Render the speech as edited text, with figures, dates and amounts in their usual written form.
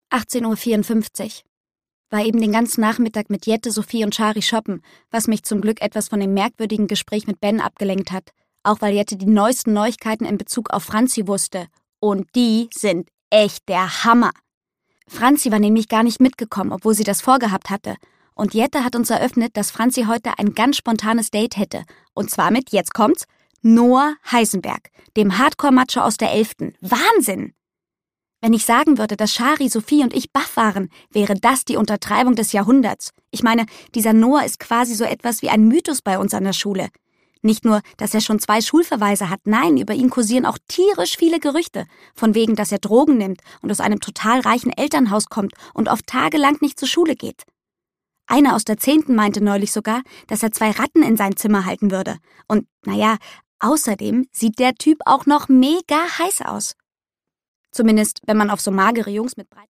18:54 Uhr. War eben den ganzen Nachmittag mit Jette, Sophie und Shari shoppen, was mich zum Glück etwas von dem merkwürdigen Gespräch mit Ben abgelenkt hat. Auch weil Jette die neuesten Neuigkeiten in Bezug auf Franzi wusste. Und die sind echt der Hammer. Franzi war nämlich gar nicht mitgekommen, obwohl sie das vorgehabt hatte. Und Jette hat uns eröffnet, dass Franzi heute ein ganz spontanes Date hätte. Und zwar mit, jetzt kommt's, Noah Heisenberg, dem Hardcore-Macho aus der 11. Wahnsinn! Wenn ich sagen würde, dass Shari, Sophie und ich baff waren, wäre das die Untertreibung des Jahrhunderts. Ich meine, dieser Noah ist quasi so etwas wie ein Mythos bei uns an der Schule. Nicht nur, dass er schon 2 Schulverweise hat, nein, über ihn kursieren auch tierisch viele Gerüchte. Von wegen, dass er Drogen nimmt und aus einem total reichen Elternhaus kommt und oft tagelang nicht zur Schule geht. Einer aus der 10. meinte neulich sogar, dass er 2 Ratten in sein Zimmer halten würde. Und, naja, außerdem sieht der Typ auch noch mega heiß aus. Zumindest, wenn man auf so magere Jungs mit